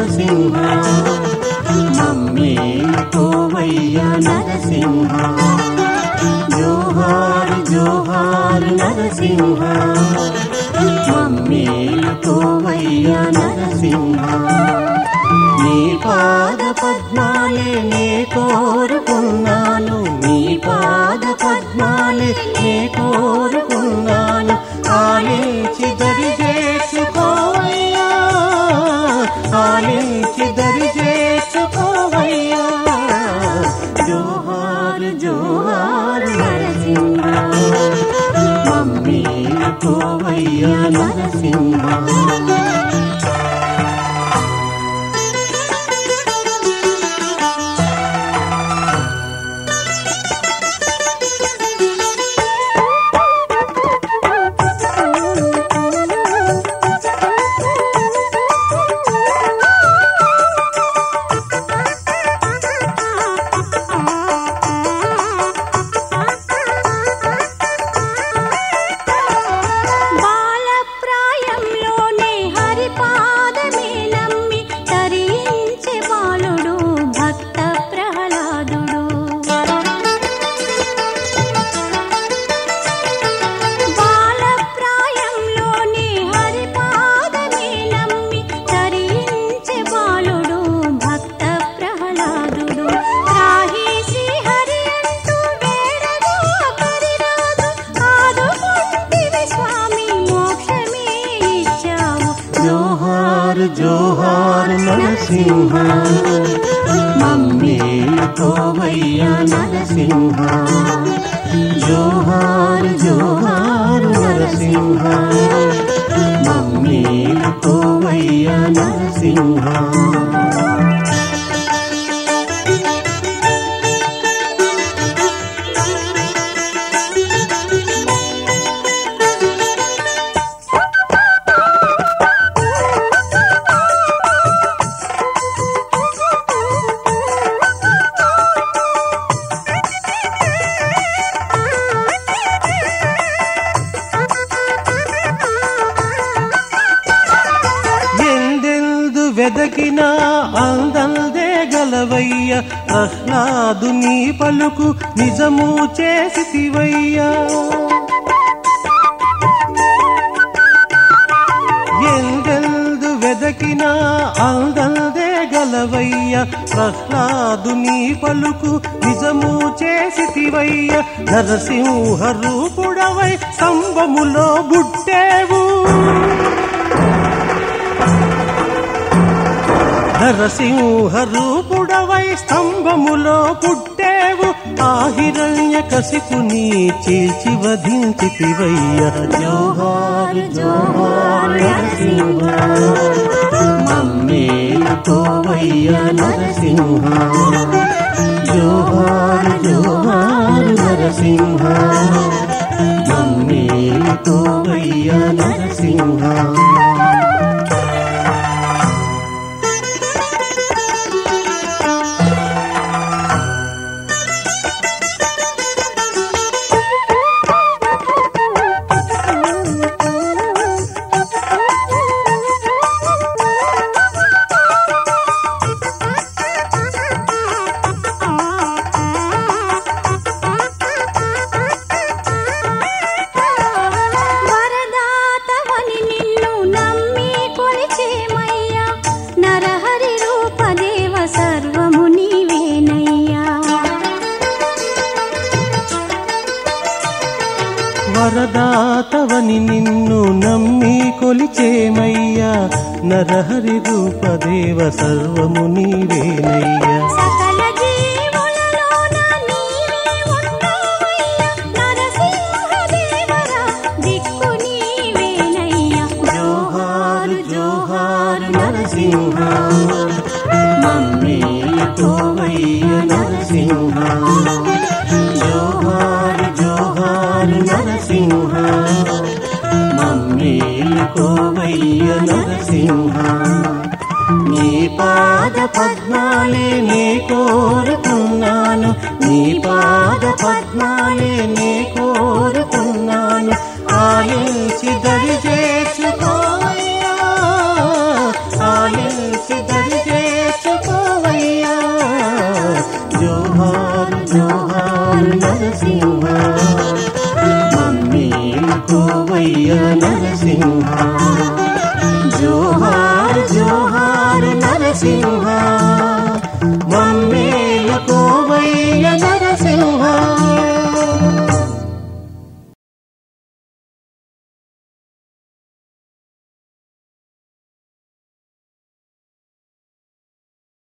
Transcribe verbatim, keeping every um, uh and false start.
నరసింహ మమ్మేలుకోవయ్యా నరసింహ జోహార్ జోహార్ నరసింహ మమ్మేలుకోవయ్యా నరసింహ నీ పాద పద్మాలే నే కోరుకున్నాను నీ పాద పద్మాలే నే కోరుకున్నాను ఆలించి దరి చేసుకోవయ్యా ఆలించి దరి చేసుకోవయ్యా జోహార్ జోహార్ నరసింహ మమ్మేలుకోవయ్యా నరసింహ జోహార్ నరసింహ మమ్మేలుకోవయ్యా నరసింహ జోహార్ జోహార్ నరసింహ మమ్మేలుకోవయ్యా నరసింహ వెదకినా అందందే గలవయ్య ప్రహ్లాదు నీ పలుకు నిజము చేసితివయ్యా ఎందెల్దు వెదకినా అందందే గలవయ్య ప్రహ్లాదు నీ పలుకు నిజము చేసితివయ్య నరసింహ రూపుడవై స్తంభములో బుట్టేవు నరసింహ రూపుడవై స్తంభములో పుట్టేవు ఆ హిరణ్య కశిపుని చీల్చి వధించితివయ్యా జోహార్ జోహార్ నరసింహ మమ్మేలుకోవయ్యా నరసింహ జోహార్ జోహార్ నరసింహ మమ్మేలుకోవయ్యా నరసింహ వరదాతవని నిన్ను నమ్మి కొలిచేమయ్యా నరహరి రూపదేవ సర్వము నీవేనయ్యా జోహార్ జోహార్ నరసింహ మమ్మేలుకోవయ్యా నరసింహ జోహార్ జోహార్ నరసింహ మమ్మేలుకోవయ్యా నరసింహ నీ పాద పద్మాలే నే కోరుకున్నాను నీ పాద పద్మాలే నే కోరుకున్నాను ఆలించి దరి చేసుకోవయ్యా ఆలించి దరి మమ్మేలుకోవయ్య నరసింహ. జోహార్ జోహార్ నరసింహ.